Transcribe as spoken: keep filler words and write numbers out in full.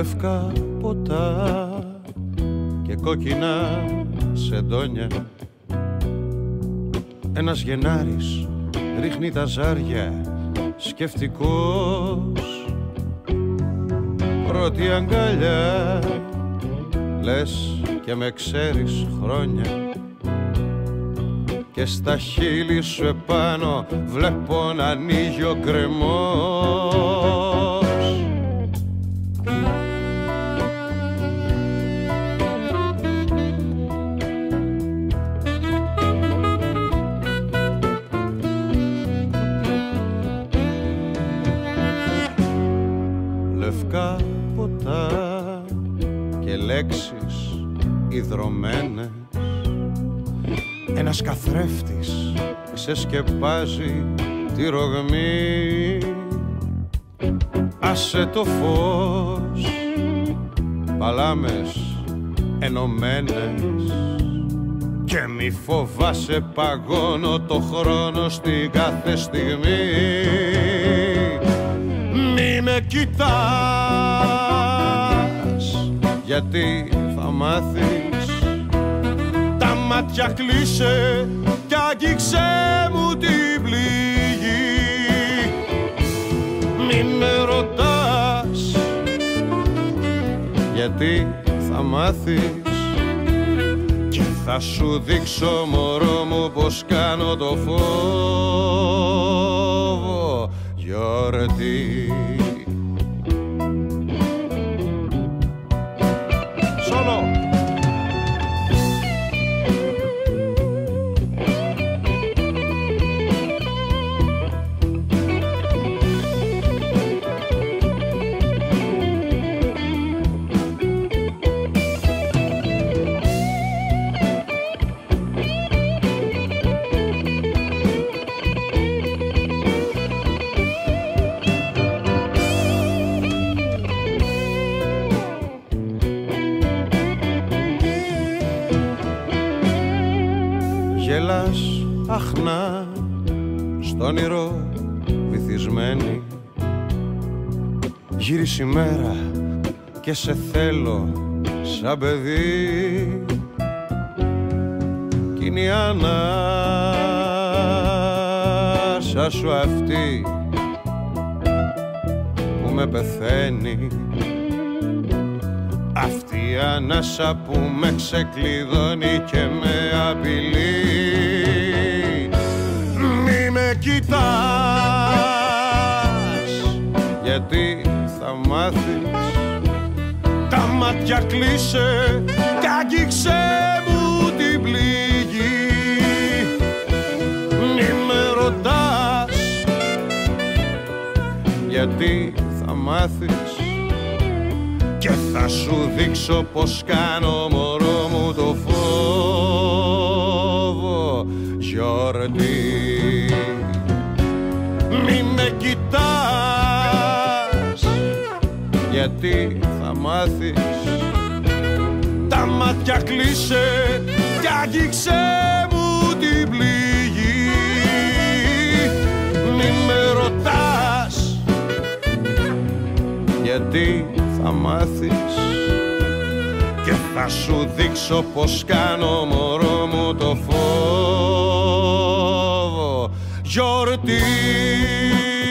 λευκά ποτά και κόκκινα σεντόνια. Ένας Γενάρης ρίχνει τα ζάρια σκεφτικός. Πρώτη αγκαλιά, λες και με ξέρεις χρόνια, και στα χείλη σου επάνω βλέπω να ανοίγει ο γκρεμός. Λευκά ποτά και λέξεις ιδρωμένες. Ένας καθρέφτης ξεσκεπάζει τη ρογμή. Άσε το φως, παλάμες ενωμένες, και μη φοβάσαι, παγώνω το χρόνο στην κάθε στιγμή. Μη με κοιτάς, γιατί θα μάθεις. Τα μάτια κλείσε κι άγγιξε μου την πληγή. Μη με ρωτάς, γιατί θα μάθεις, και θα σου δείξω, μωρό μου, πως κάνω το φόβο γιορτή. Γελάς αχνά στο όνειρο βυθισμένη. Γύρισε η μέρα και σε θέλω σαν παιδί. Κι είναι η ανάσα σου αυτή που με πεθαίνει. Αυτή η ανάσα που με ξεκλειδώνει και με απειλεί. Μη με κοιτάς, γιατί θα μάθεις. Τα μάτια κλείσε κι άγγιξε μου την πληγή. Μη με ρωτάς, γιατί θα μάθεις, και θα σου δείξω πως κάνω, μωρό μου, το φόβο γιορτή. Μη με κοιτάς, γιατί θα μάθεις. Τα μάτια κλείσε κι άγγιξε μου την πληγή. Μη με ρωτάς, γιατί θα μάθεις, και θα σου δείξω πως κάνω, μωρό μου, το φόβο γιορτή.